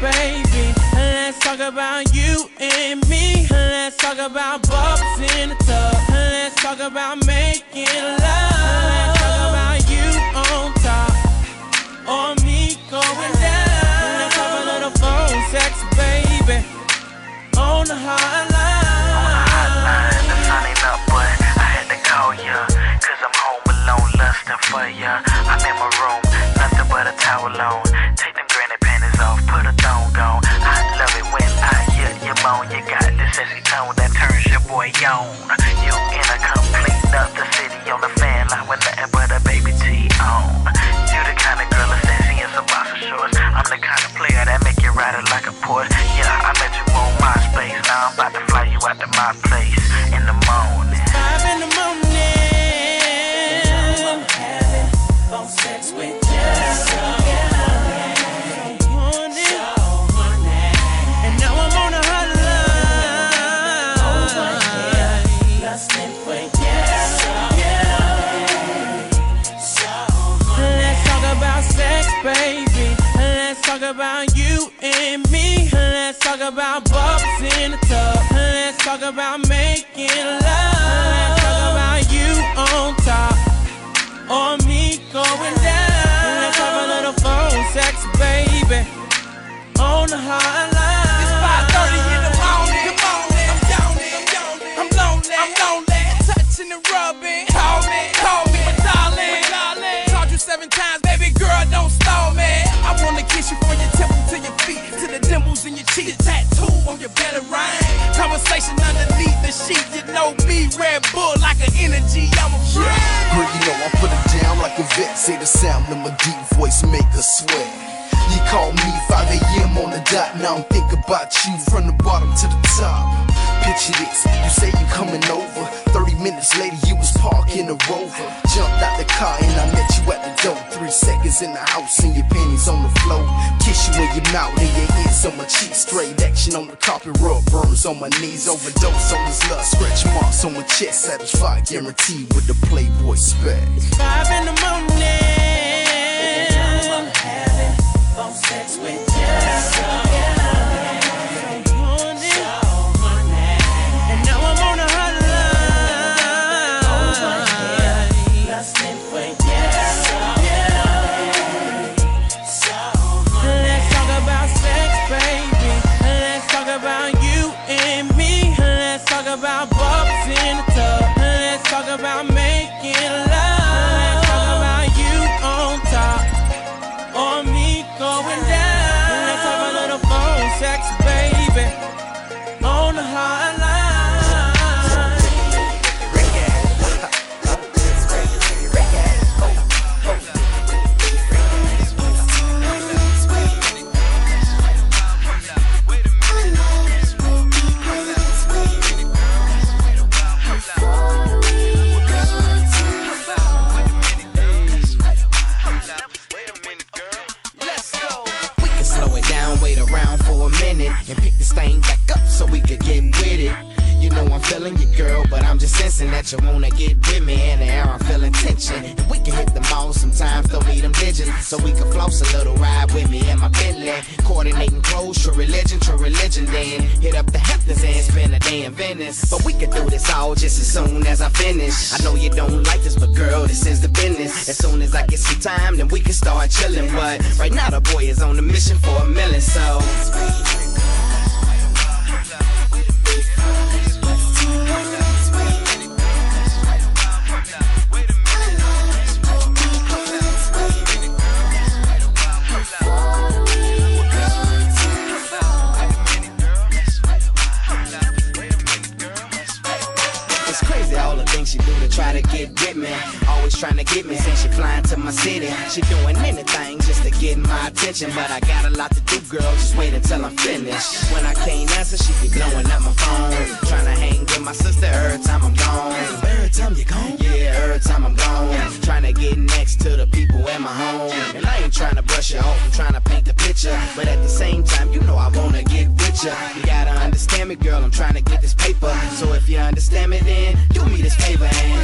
baby. Let's talk about you and me. Let's talk about bubbles in the tub. Let's talk about making love. Let's talk about you on top or me going down. Let's have a little phone sex, baby, on the hotline. The sun ain't up, but I had to call ya, 'cause I'm home alone, lusting for ya. I'm in my room, nothing but a towel on. Take them granny panties off, put a thong on. I love it when I hear you moan. You got this sexy tone that turns your boy on. You in a complete the city on the fan line with nothing but a baby T on. You the kind of girl that's sexy in some boxer shorts. I'm the kind of player that make you ride it like a Porsche. Yeah, I met you on MySpace. Now I'm about to fly you out to my place in the morning. 5 in the morning. I'm having phone sex with you. And now I'm on the hotline. Lusting for you. Let's talk about sex, baby. Let's talk about you and me. Let's talk about bubbles in the tub. Let's talk about making love. Let's talk about you on top or me going down. Let's have a little phone sex, baby, on the hotline. It's 5:30 in the morning. Good morning. I'm lonely. Touching and rubbing. Call me, my darling. Called you 7 times, baby girl, don't stall me. I wanna kiss you from your temple to your feet, to the dimples in your cheek, tattoo on your belly ring. Conversation underneath the sheet, you know me, Red Bull like an energy, I'm a friend. Girl, you know I put it down like a vet. Say the sound of my deep voice make her sweat. You call me 5 a.m. on the dot. Now I'm thinking about you from the bottom to the top. Picture this, you say you coming over. 30 minutes later you was parking a Rover. Jumped out the car and I met you at the door. 3 seconds in the house and your panties on the floor. Kiss you in your mouth and your ears on my cheek. Straight action on the carpet, rub burns on my knees. Overdose on this love, scratch marks on my chest. Satisfied, guaranteed with the Playboy spec. 5 in the morning. I'm having phone sex with you. And now I'm on the hotline. Lusting for you. Let's talk about sex, baby. Let's talk about you and me. Let's talk about bubbles in the tub. Let's talk about making love. Let's talk about you on top or me going down. Let's have a little phone sex, baby, on the hotline. And pick this thing back up so we could get with it. You know I'm feeling you, girl, but I'm just sensing that you wanna get with me. In the air I'm feeling tension. And we can hit the mall sometimes, don't need them digits. So we can floss a little, ride with me in my Bentley. Coordinating clothes, true religion. Then hit up the Hamptons and spend a day in Venice. But we can do this all just as soon as I finish. I know you don't like this, but girl, this is the business. As soon as I get some time, then we can start chilling. But right now the boy is on a mission for $1 million, so she do to try to get with me. Always trying to get me since she flying to my city. She doing anything just to get my attention. But I got a lot to do, girl, just wait until I'm finished. When I can't answer, she be blowing up my phone. Trying to hang with my sister every time I'm gone. Every time you gone? Yeah, every time I'm gone. Trying to get next to the people in my home. And I ain't trying to brush you off, I'm trying to paint the picture. But at the same time, you know I wanna get with ya. You gotta understand me, girl, I'm trying to get this paper. So if you understand me, then do me this favor and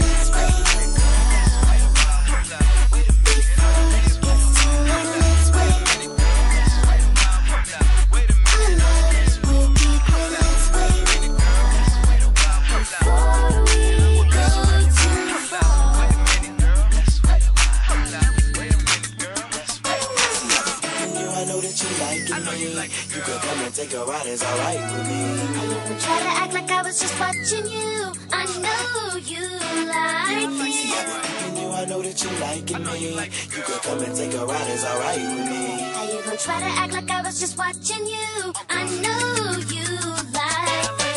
You could come and take a ride, it's alright with me. I even try to act like I was just watching you. I know you like it. I know that you liking me. You could come and take a ride, it's alright with me. I even try to act like I was just watching you. I know you like it.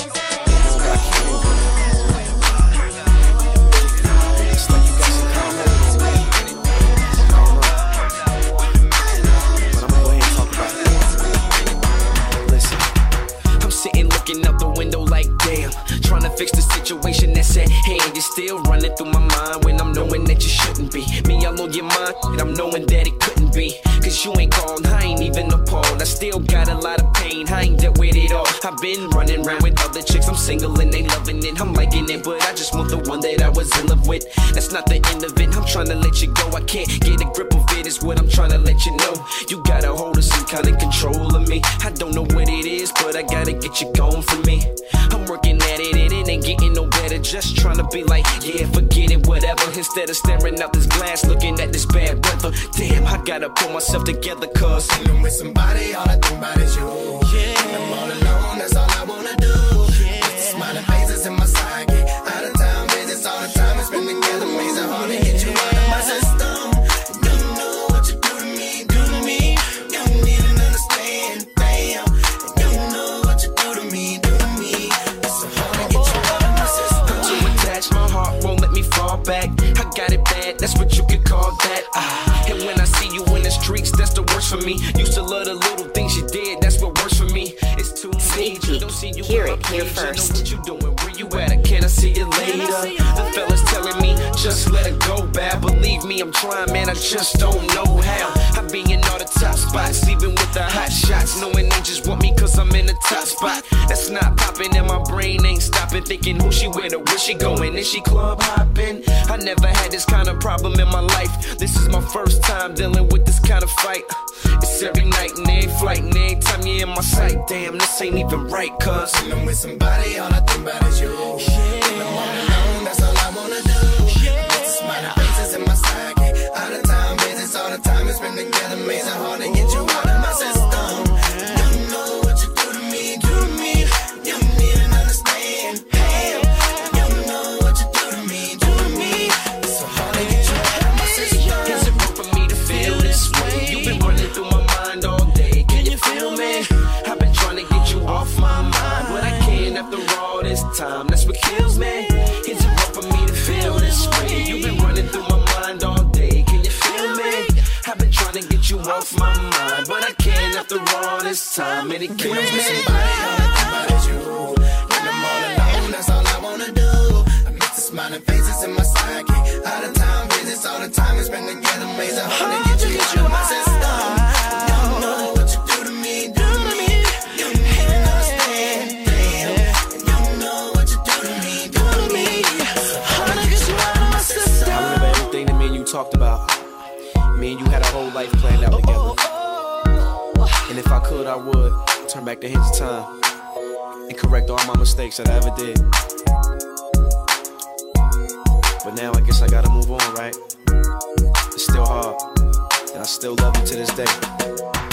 Sitting looking out the window like damn, trying to fix the situation that's at hand. You're still running through my mind when I'm knowing that you shouldn't be. Me, I know your mind, and I'm knowing that it couldn't be. Cause you ain't gone, I ain't even appalled. I still got a lot of pain, I ain't dealt with it all. I've been running around with other chicks, I'm single and they loving it. I'm liking it, but I just want the one that I was in love with. That's not the end of it, I'm trying to let you go. I can't get a grip of it, is what I'm trying to let you know. You got a hold of some kind of control of me. I don't know what it is, but I gotta get you going for me. I'm working at it and it ain't getting no better. Just trying to be like, yeah, forget it, whatever. Instead of staring out this glass, looking at this bad weather. Damn, I gotta pull myself together, cause when I'm with somebody, all I think about is you. Yeah. When I'm all alone, that's all I wanna do. Yeah. With the smiling faces in my sidekick. Out of time visits all the time. It's been together, amazing, hard to get you out of my system. You know what you do to me, do to me. You don't even understand, damn. You know what you do to me, do to me. It's so hard to get you out of my system. I'm too attached, my heart won't let me fall back. I got it bad, that's what you could call that. And when I see you in the streets, that's the worst for me. Used to love the little things you did, that's what works for me. It's too major, don't see you hear on it my here page. first. I know what you doing, where you at, can I see you later? The fellas telling me, just let it go, bad. Believe me, I'm trying, man, I just don't know how. I be in all the top spots, even with the hot shots. Knowing they just want me cause I'm in the top spot. That's not popping and my brain ain't stopping. Thinking who she with or where she going, is she club hopping? I never had this kind of problem in my life. This is my first time dealing with this kind of fight. It's every night and every flight and every time you're in my sight. Damn, this ain't even right, cuz when I'm with somebody, all I think about is you. Yeah. When I'm all alone, that's all I wanna do. Yeah. With the smiling faces in my sidekick. Out of time visits all the time. It's been together, amazing, hard to get you out of my system. You know what you do to me, do to me. You don't even understand, damn. You know what you do to me, do to me. It's so hard to get you out of my system. Is it wrong for me to feel this way? You've been running through my mind all day, can you feel me? I've been trying to get you off my mind, but I can't after all this time, that's what kills me. Is it wrong for me to feel this way? You've been running through my mind all day, can you feel me? I've been trying to get you off my mind, but I can't after all this time, and it kills me. Somebody, all I think about is you. When I'm all alone, that's all I wanna do. I miss the smiling faces in my sidekick. Out of time visits all the time. It's been together, amazing, hard to get you out of my system. You know what you do to me, do to me. You don't even understand, damn. You know what you do to me, do to me. Hard to get you out of my system. I remember everything that me and you talked about. Me and you had a whole life planned out together. And if I could, I would turn back the hands of time and correct all my mistakes that I ever did. But now I guess I gotta move on, right? It's still hard, and I still love you to this day.